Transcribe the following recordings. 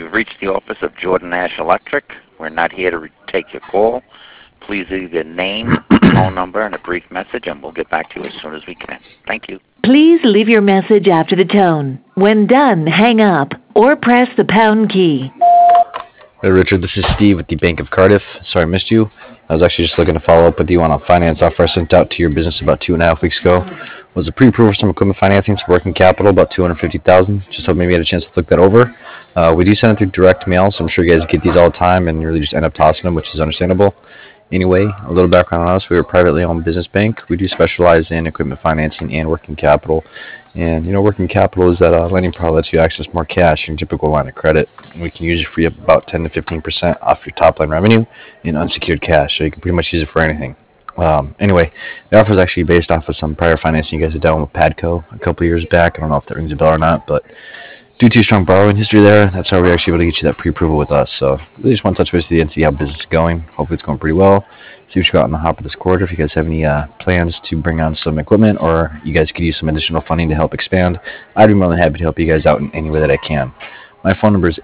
You've reached the office of Jordan Nash Electric. We're not here to take your call. Please leave your name, phone number, and a brief message, and we'll get back to you as soon as we can. Thank you. Please leave your message after the tone. When done, hang up or press the pound key. Hey Richard, this is Steve with the Bank of Cardiff. Sorry I missed you. I was actually just looking to follow up with you on a finance offer I sent out to your business about 2.5 weeks ago. It was a pre-approval for some equipment financing, some working capital, about $250,000. Just hope maybe you had a chance to look that over. We do send it through direct mail, so I'm sure you guys get these all the time and really just end up tossing them, which is understandable. Anyway, a little background on us. We're a privately owned business bank. We do specialize in equipment financing and working capital. And, working capital is that lending product lets you access more cash than your typical line of credit. And we can usually free up about 10 to 15% off your top line revenue in unsecured cash. So you can pretty much use it for anything. Anyway, the offer is actually based off of some prior financing you guys had done with Padco a couple of years back. I don't know if that rings a bell or not, but due to your strong borrowing history there, that's how we're actually able to get you that pre-approval with us. So really just want to touch base with you and see how business is going. Hopefully it's going pretty well. See what you got on the hopper this quarter. If you guys have any plans to bring on some equipment or you guys could use some additional funding to help expand, I'd be more than happy to help you guys out in any way that I can. My phone number is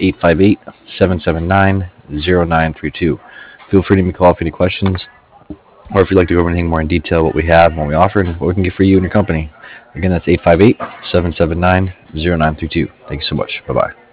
858-779-0932. Feel free to give me a call if you have any questions, or if you'd like to go over anything more in detail, what we have, what we offer, and what we can get for you and your company. Again, that's 858-779-0932. Thank you so much. Bye-bye.